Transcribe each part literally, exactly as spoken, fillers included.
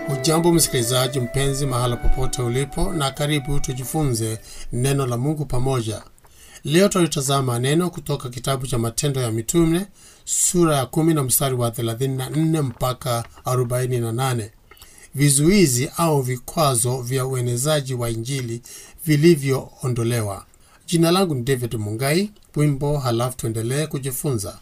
Ujambo msikilizaji mpenzi mahala popote ulipo, na karibu tujifunze neno la Mungu pamoja. Leo tutazama neno kutoka kitabu cha Matendo ya Mitume sura ya kumi na mstari wa thelathini na nne mpaka arobaini na nane. Vizuizi au vikwazo vya uenezaji wa Injili vilivyoondolewa. Jina langu ni David Mungai. Wimbo halafu tuendelee kujifunza.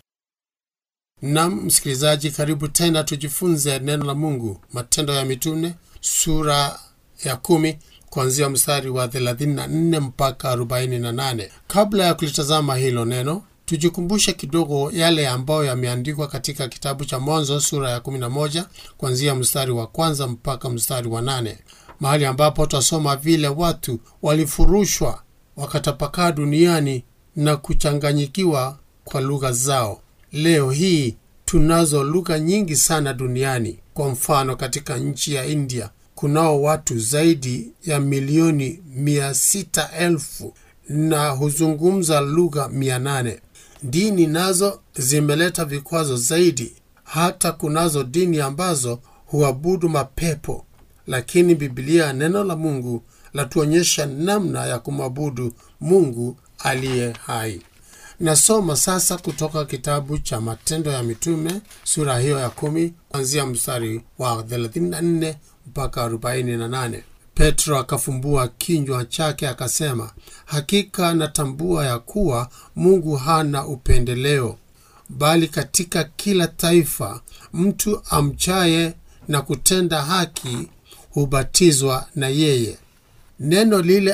Na msikilizaji, karibu tena tujifunze neno la Mungu. Matendo ya Mitume sura ya kumi kuanzia mstari wa thelathini na nne mpaka arobaini na nane. Kabla ya kulitazama hilo neno, tujikumbushe kidogo yale ambayo yameandikwa katika kitabu cha Mwanzo sura ya kumi na moja kuanzia mstari wa kwanza mpaka mstari wa nane. Mahali ambapo tutasoma vile watu walifurushwa wakatapakaa duniani na kuchanganyikiwa kwa lugha zao. Leo hii tunazo lugha nyingi sana duniani. Kwa mfano, katika nchi ya India kunao watu zaidi ya milioni mia sita elfu na huzungumza lugha mia nane. Dini nazo zimeleta vikwazo zaidi. Hata kunazo dini ambazo huabudu mapepo, lakini Biblia, neno la Mungu, latuonyesha namna ya kumwabudu Mungu aliye hai. Nasoma sasa kutoka kitabu cha Matendo ya Mitume sura hiyo ya kumi kuanzia mstari wa thelathini na nne mpaka arobaini na nane. Petro akafumbua kinywa chake akasema, hakika natambua ya kuwa Mungu hana upendeleo, bali katika kila taifa mtu amchaye na kutenda haki hubatizwa na yeye. Neno lile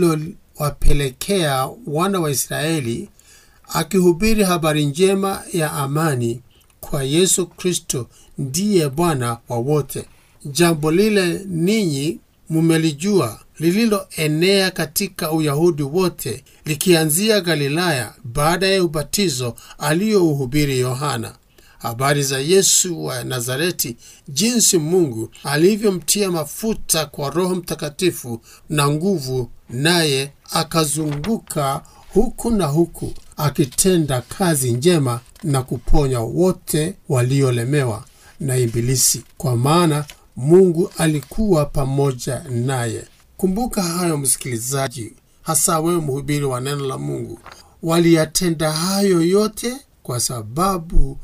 alilowapelekea wana wa Israeli, akihubiri habari njema ya amani kwa Yesu Kristo ndiye Bwana wa wote. Jambo lile ninyi mumelijua, lililoenea katika Uyahudi wote, likianzia Galilaya baada ya ubatizo aliyouhubiri Yohana. Habari za Yesu wa Nazareti, jinsi Mungu alivyomtia mafuta kwa Roho Mtakatifu na nguvu, naye akazunguka huku na huku akitenda kazi njema na kuponya wote waliolemewa na ibilisi, kwa maana Mungu alikuwa pamoja naye. Kumbuka hayo msikilizaji, hasa wewe mhubiri wa neno la Mungu. Waliyatenda hayo yote kwa sababu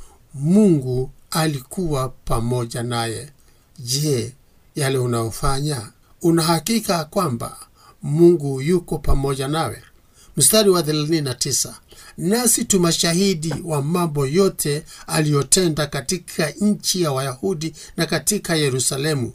Mungu alikuwa pamoja naye. Je, yale unaofanya, una hakika kwamba Mungu yuko pamoja nawe? Mstari wa thelathini na tisa. Nasi tumashahidi wa mambo yote aliyotenda katika nchi ya Wayahudi na katika Yerusalemu,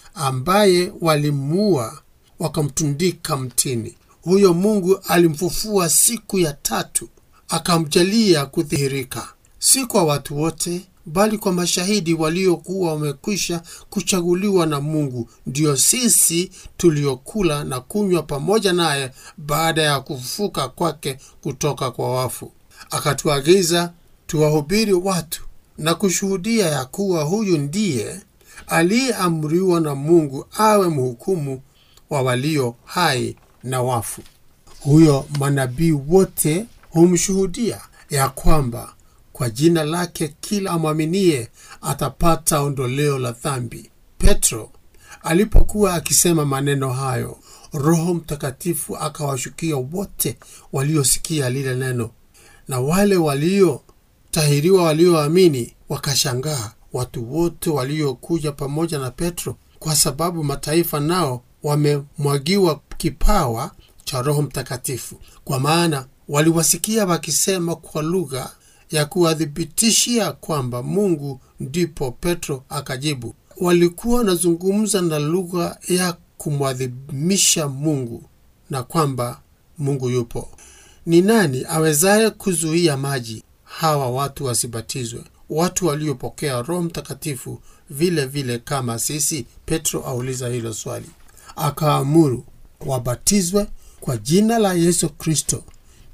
ambaye walimuua wakamtundika mtini. Huyo Mungu alimfufua siku ya tatu, akamjalia kudhihirika, si kwa watu wote, bali kwa mashahidi waliokuwa wamekwisha kuchaguliwa na Mungu, ndio sisi tuliokula na kunywa pamoja naye baada ya kufufuka kwake kutoka kwa wafu. Akatuagiza tuwahubiri watu na kushuhudia ya kuwa huyu ndiye aliyeamriwa na Mungu awe mhukumu wa walio hai na wafu. Huyo manabii wote humshuhudia ya kwamba kwa jina lake kila amwaminie atapata ondoleo la dhambi. Petro alipokuwa akisema maneno hayo, Roho Mtakatifu akawashukia wote waliosikia lile neno, na wale waliotahiriwa walioamini wakashangaa watu wote waliokuja pamoja na Petro, kwa sababu mataifa nao wamemwagiwa kipawa cha Roho Mtakatifu, kwa maana waliwasikia wakisema kwa lugha ya kuwadhibitishia kwamba Mungu. Ndipo Petro akajibu, walikuwa wanazungumza na lugha ya kumwadhimisha Mungu na kwamba Mungu yupo. Ni nani awezaye kuzuia maji hawa watu wasibatizwe, watu waliopokea Roho Mtakatifu vile vile kama sisi? Petro auliza hilo swali. Akaamuru wabatizwe kwa jina la Yesu Kristo.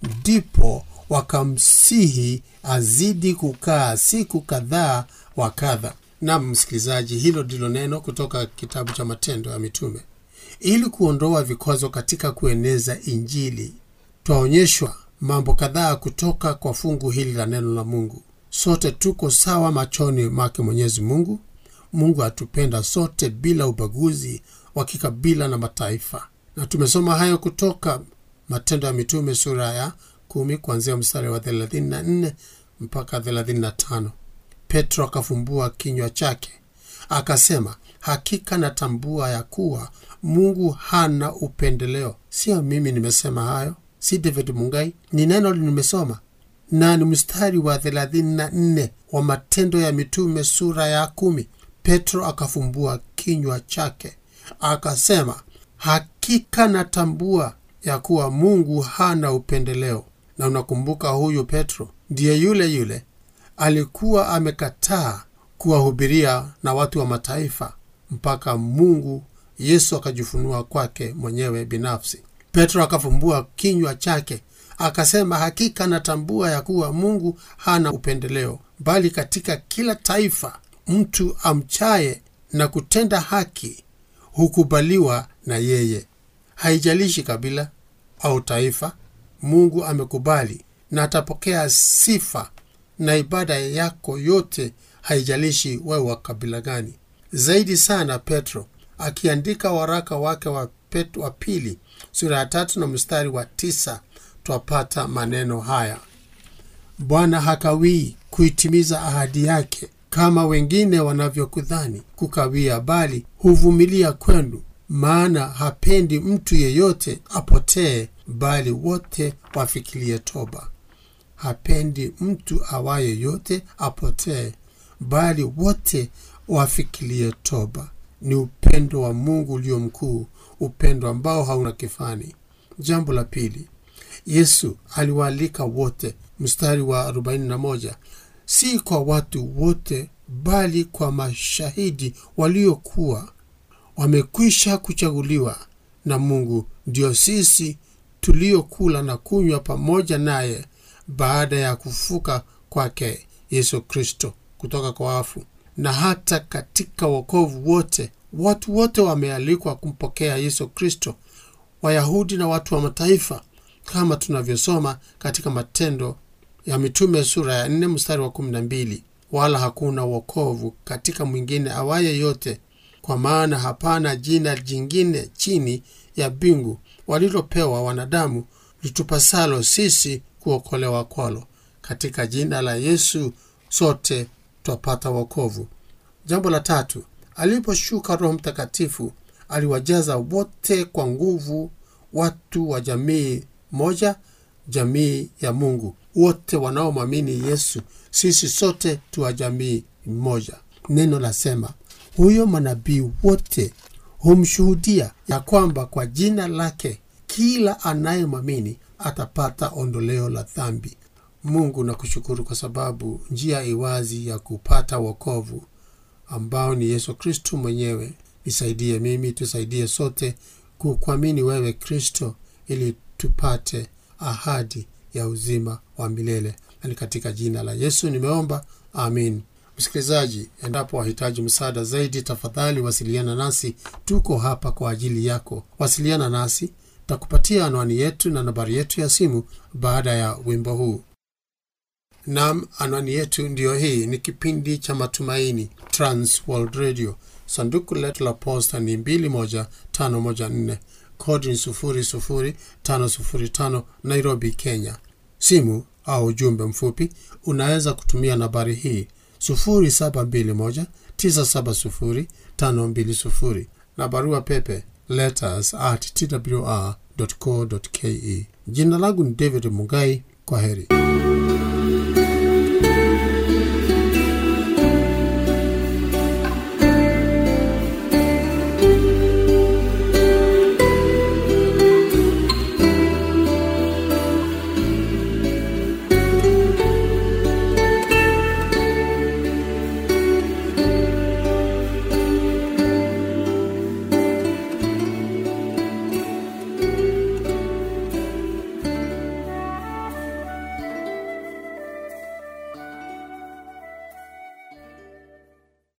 Ndipo wakamsihi azidi kukaa siku kadhaa wa kadha. Na msikilizaji, hilo ndilo neno kutoka kitabu cha Matendo ya Mitume. Ili kuondoa vikwazo katika kueneza Injili, twaonyeshwa mambo kadhaa kutoka kwa fungu hili la neno la Mungu. Sote tuko sawa machoni mwake Mwenyezi Mungu. Mungu atupenda sote bila ubaguzi wa kikabila na mataifa. Na tumesoma hayo kutoka Matendo ya Mitume sura ya kumi kuanzia mstari wa thelathini na nne mpaka thelathini na tano. Petro akafumbua kinywa chake akasema, hakika natambua ya kuwa Mungu hana upendeleo. Sio mimi nimesema hayo, si David Mungai, ni neno nimesoma. Na ni mstari wa thelathini na nne wa Matendo ya Mitume sura ya kumi. Petro akafumbua kinywa chake akasema, hakika natambua ya kuwa Mungu hana upendeleo. Na unakumbuka huyu Petro ndiye yule yule alikuwa amekataa kuwahubiria na watu wa mataifa mpaka Mungu Yesu akajifunua kwake mwenyewe binafsi. Petro akafumbua kinywa chake akasema, hakika natambua ya kuwa Mungu hana upendeleo, bali katika kila taifa mtu amchaye na kutenda haki hukubaliwa na yeye. Haijalishi kabila au taifa, Mungu amekubali na atapokea sifa na ibada yako yote, haijalishi wewe wa kabila gani. Zaidi sana Petro akiandika waraka wake wa Petro wa pili sura ya tatu na mstari wa tisa, twapata maneno haya: Bwana hakawii kuitimiza ahadi yake kama wengine wanavyokudhani kukawia, bali huvumilia kwenu, maana hapendi mtu yeyote apotee, bali wote wafikirie toba. Hapendi mtu awaye yote apotee, bali wote wafikirie toba. Ni upendo wa Mungu ulio mkuu, upendo ambao hauna kifani. Jambo la pili, Yesu aliwaalika wote, mstari wa arobaini na moja, si kwa watu wote, bali kwa mashahidi waliokuwa wamekwisha kuchaguliwa na Mungu, ndio sisi tuliokula na kunywa pamoja naye baada ya kufuka kwake Yesu Kristo kutoka kwa wafu. Na hata katika wokovu wote, watu wote wamealikwa kumpokea Yesu Kristo, Wayahudi na watu wa mataifa, kama tunavyosoma katika Matendo ya Mitume sura ya nne mstari wa kumi na mbili. Wala hakuna wokovu katika mwingine awaye yote, kwa maana hapana jina jingine chini ya mbingu walilopewa wanadamu litupasalo sisi kuokolewa kwalo. Katika jina la Yesu sote twapata wokovu. Jambo la tatu, aliposhuka Roho Mtakatifu aliwajaza wote kwa nguvu, watu wa jamii moja, jamii ya Mungu. Wote wanaomwamini Yesu, sisi sote tu wa jamii moja. Neno lasema, huyo manabii wote humshuhudia ya kwamba kwa jina lake kila anayemwamini atapata ondoleo la dhambi. Mungu nakushukuru kwa sababu njia iwazi ya kupata wokovu ambao ni Yesu Kristo mwenyewe. Nisaidie mimi, tusaidie sote kukuamini wewe Kristo, ili tupate ahadi ya uzima wa milele. Na katika jina la Yesu nimeomba, amin. Msikilizaji, endapo wahitaji msaada zaidi, tafadhali wasiliana nasi. Tuko hapa kwa ajili yako. Wasiliana nasi, takupatia anwani yetu na nambari yetu ya simu baada ya wimbo huu. Naam, anwani yetu ndio hii. Ni kipindi cha Matumaini, Trans World Radio. Sanduku letu la posta ni mbili moja tano moja nne, kodi ni sufuri sufuri tano sufuri tano, Nairobi, Kenya. Simu au ujumbe mfupi unaweza kutumia nambari hii sufuri saba mbili moja tisa saba sufuri tano mbili sufuri, na barua pepe letters at t w r dot co dot ke. Jina langu ni David Mungai. Kwaheri.